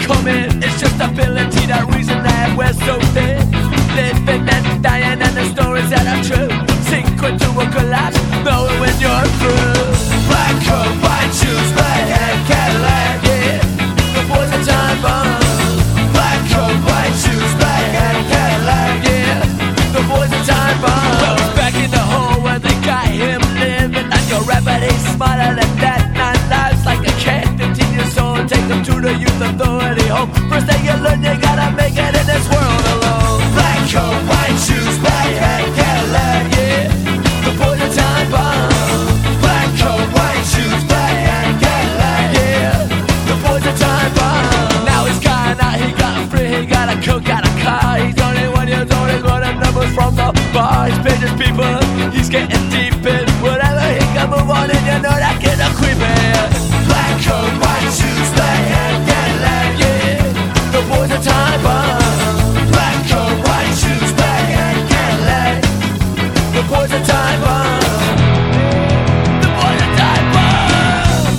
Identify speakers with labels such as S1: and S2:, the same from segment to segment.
S1: coming. It's just ability, that reason that we're so thin. Living and dying and the stories that are true. Sink into a collapse, knowing when you're through. Black coat, white shoes, black hat, Cadillac, yeah. The boys are time bombs. Black coat, white shoes, black hat, Cadillac, yeah. The boys are time bombs. Well, it's back in the hole where they got him living on your rapper, he's smarter than that. 9 lives like a cat, 15 years old, take them to the youth authority home. First thing you learn, you gotta make it in this world alone. Black coat, white shoes, black hat, Cadillac, yeah. The boys are time bombs. Black coat, white shoes, black hat, Cadillac, yeah. The boys are time bombs. Now he's gone out, he got free, he got a coat, got a car. He's 21 years old, he's running numbers from the bar. He's paying his people, he's getting deep in whatever he can move on, and you know that kid a creepin'. Black coat, white shoes, black hat, Cadillac, yeah. The boys are time bombs. Black coat, white shoes, black hat, Cadillac. The boys are time bombs. The boys are time bombs.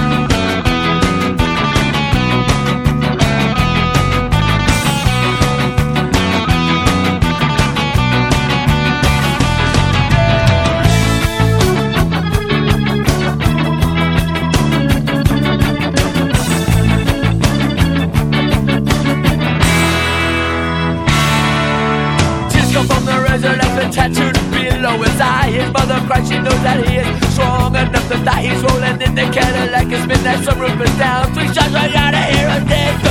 S1: From the razor left and tattooed below his eye. His mother cries, she knows that he is strong enough to die. He's rolling in the Cadillac, his midnight sunroof is down. 3 shots right out of here, I'm dead.